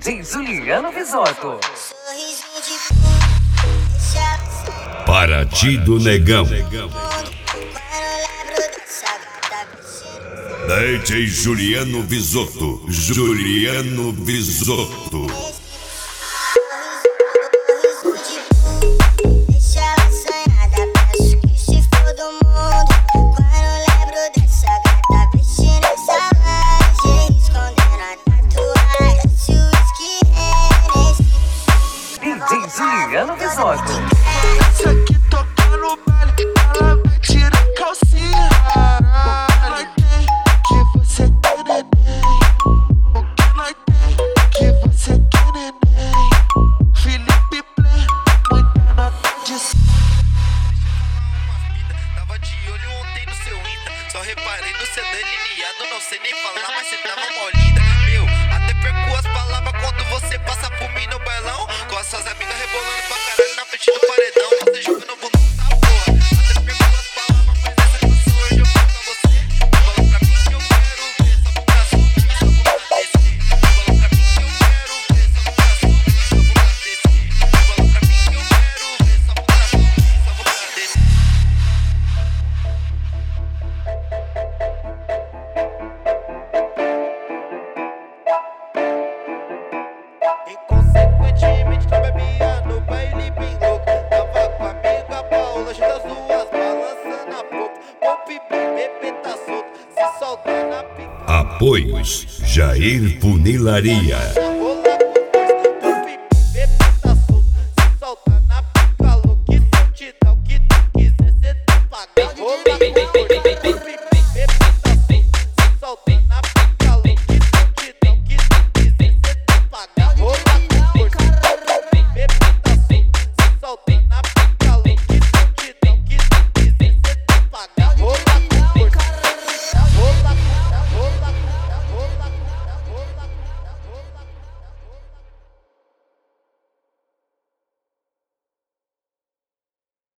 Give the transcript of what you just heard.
DJ Juliano Visotto. Paraty do Negão. DJ Juliano Visotto. Juliano Visotto. DJ Juliano Visotto. Essa aqui toca no baile, ela vai tirar a calcinha. Nós tem que você quer neném. O que nós tem que você quer neném. Felipe Play, muita nota de Tava de olho ontem no seu Insta. Só reparei no seu delineado. Não sei nem falar, mas você tava mó linda. Meu, até perco as palavras quando você passa por mim no bailão. Com as suas amigas rebolando pra caralho na frente do paredão. Você joga no bundão da porra. Até perco as palavras, mas essa canção hoje eu falo pra você. Fala pra mim que eu quero ver essa bunda subir, essa bunda descer. Fala pra mim que eu quero ver essa bunda subir, essa bunda descer. Fala pra mim que eu quero ver essa bunda subir, essa bunda descer. Inconsequentemente tu bebia no baile bem louco. Tava com a amiga Paula, junto as duas balançando a boca. O pipi, bebê tá solto, se solta na pica. Apoios Jair Funilaria.